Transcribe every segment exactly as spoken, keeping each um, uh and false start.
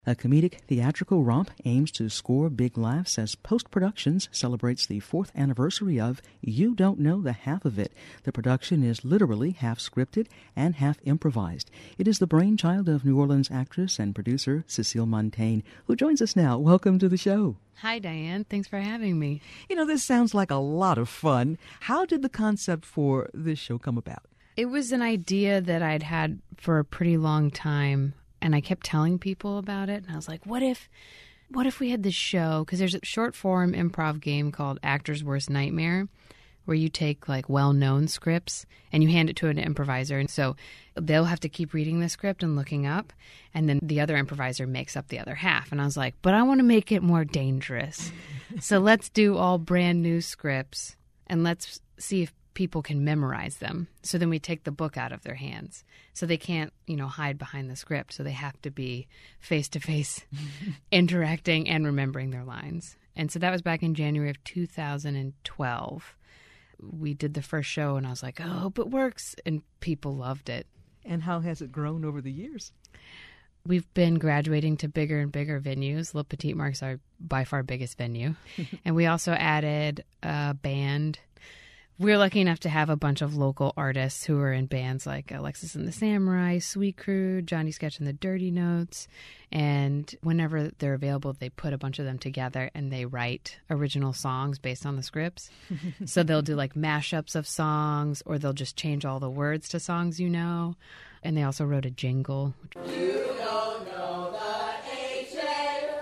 A comedic theatrical romp aims to score big laughs as Post Productions celebrates the fourth anniversary of You Don't Know the Half of It. The production is literally half scripted and half improvised. It is the brainchild of New Orleans actress and producer Cecile Montaigne, who joins us now. Welcome to the show. Hi, Diane. Thanks for having me. You know, this sounds like a lot of fun. How did the concept for this show come about? It was an idea that I'd had for a pretty long time. And I kept telling people about it, and I was like, what if what if we had this show? Because there's a short-form improv game called Actor's Worst Nightmare, where you take, like, well-known scripts, and you hand it to an improviser. And so they'll have to keep reading the script and looking up, and then the other improviser makes up the other half. And I was like, but I want to make it more dangerous. So let's do all brand-new scripts, and let's see if people can memorize them. So then we take the book out of their hands. So they can't, you know, hide behind the script. So they have to be face-to-face interacting and remembering their lines. And so that was back in January of two thousand twelve. We did the first show, and I was like, oh, I hope it works. And people loved it. And how has it grown over the years? We've been graduating to bigger and bigger venues. Le Petit Marque's our by far biggest venue. And we also added a band. We're lucky enough to have a bunch of local artists who are in bands like Alexis and the Samurai, Sweet Crew, Johnny Sketch and the Dirty Notes. And whenever they're available, they put a bunch of them together and they write original songs based on the scripts. So they'll do like mashups of songs, or they'll just change all the words to songs you know. And they also wrote a jingle. You don't know the H A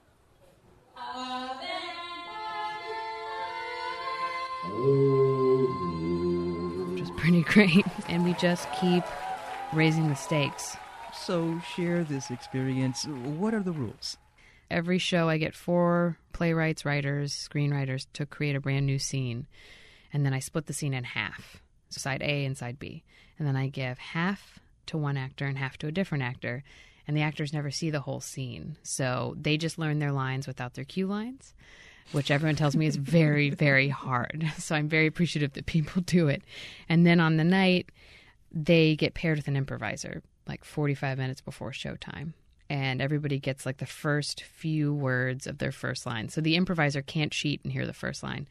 pretty great. And we just keep raising the stakes. So share this experience. What are the rules? Every show I get four playwrights, writers, screenwriters to create a brand new scene. And then I split the scene in half. So side A and side B. And then I give half to one actor and half to a different actor. And the actors never see the whole scene. So they just learn their lines without their cue lines, which everyone tells me is very, very hard. So I'm very appreciative that people do it. And then on the night, they get paired with an improviser, like forty-five minutes before showtime. And everybody gets like the first few words of their first line. So the improviser can't cheat and hear the first line.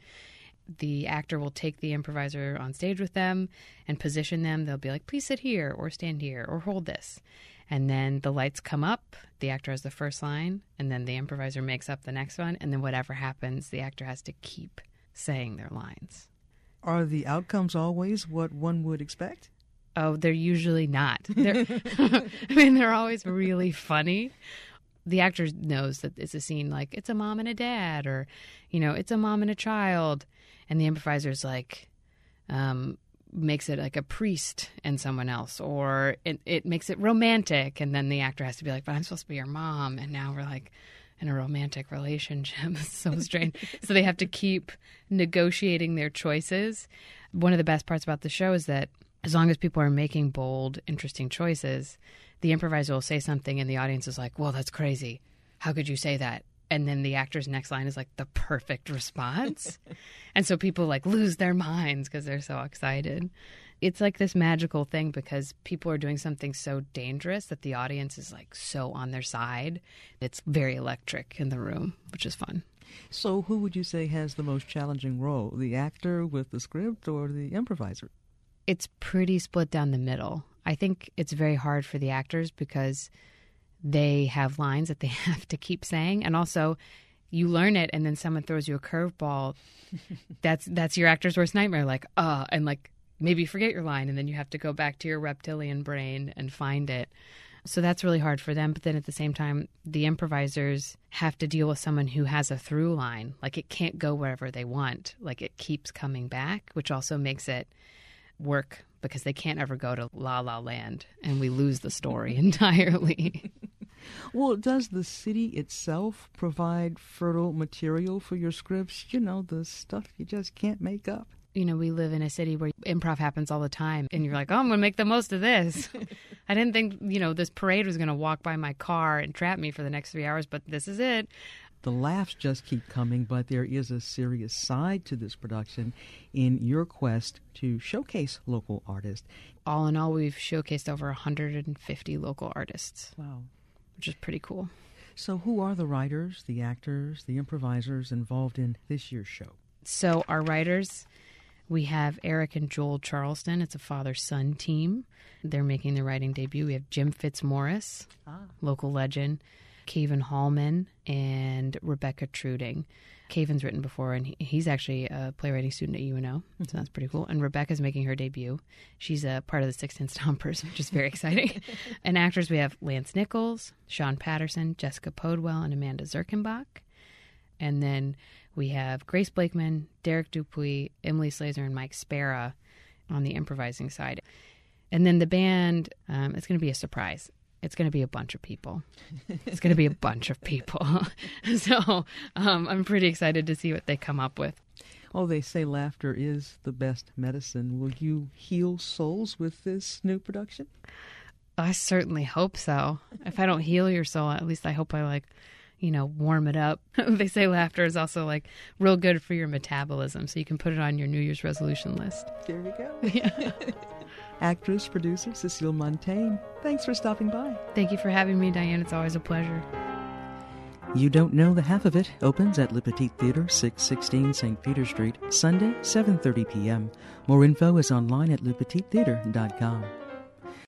The actor will take the improviser on stage with them and position them. They'll be like, please sit here or stand here or hold this. And then the lights come up, the actor has the first line, and then the improviser makes up the next one, and then whatever happens, the actor has to keep saying their lines. Are the outcomes always what one would expect? Oh, they're usually not. They're, I mean, they're always really funny. The actor knows that it's a scene like, it's a mom and a dad, or, you know, it's a mom and a child. And the improviser's like, um... makes it like a priest and someone else, or it, it makes it romantic, and then the actor has to be like, but I'm supposed to be your mom, and now we're like in a romantic relationship. It's so strange. So they have to keep negotiating their choices. One of the best parts about the show is that as long as people are making bold, interesting choices, the improviser will say something and the audience is like, well, that's crazy. How could you say that? And then the actor's next line is like the perfect response. And so people like lose their minds because they're so excited. It's like this magical thing because people are doing something so dangerous that the audience is like so on their side. It's very electric in the room, which is fun. So who would you say has the most challenging role, the actor with the script or the improviser? It's pretty split down the middle. I think it's very hard for the actors because they have lines that they have to keep saying. And also, you learn it and then someone throws you a curveball. That's that's your actor's worst nightmare. Like, uh, and like maybe you forget your line and then you have to go back to your reptilian brain and find it. So that's really hard for them. But then at the same time, the improvisers have to deal with someone who has a through line. Like it can't go wherever they want. Like it keeps coming back, which also makes it work because they can't ever go to La La Land and we lose the story entirely. Well, does the city itself provide fertile material for your scripts? You know, the stuff you just can't make up. You know, we live in a city where improv happens all the time. And you're like, oh, I'm going to make the most of this. I didn't think, you know, this parade was going to walk by my car and trap me for the next three hours, but this is it. The laughs just keep coming, but there is a serious side to this production in your quest to showcase local artists. All in all, we've showcased over one hundred fifty local artists. Wow. Which is pretty cool. So who are the writers, the actors, the improvisers involved in this year's show? So our writers, we have Eric and Joel Charleston. It's a father-son team. They're making their writing debut. We have Jim Fitzmaurice, ah. local legend, Caven Hallman, and Rebecca Truding. Caven's written before, and he, he's actually a playwriting student at U N O, so that's pretty cool. And Rebecca's making her debut. She's a part of the Six-Ten Stompers, which is very exciting. And actors, we have Lance Nichols, Sean Patterson, Jessica Podwell, and Amanda Zirkenbach. And then we have Grace Blakeman, Derek Dupuis, Emily Slazer, and Mike Spera on the improvising side. And then the band, um, it's going to be a surprise. It's going to be a bunch of people. It's going to be a bunch of people. So um, I'm pretty excited to see what they come up with. Oh, they say laughter is the best medicine. Will you heal souls with this new production? I certainly hope so. If I don't heal your soul, at least I hope I, like, you know, warm it up. They say laughter is also, like, real good for your metabolism, so you can put it on your New Year's resolution list. There you go. Yeah. Actress, producer Cecile Montaigne, thanks for stopping by. Thank you for having me, Diane. It's always a pleasure. You Don't Know the Half of It opens at Le Petit Theatre, six sixteen Saint Peter Street, Sunday, seven thirty p.m. More info is online at le petit theatre dot com.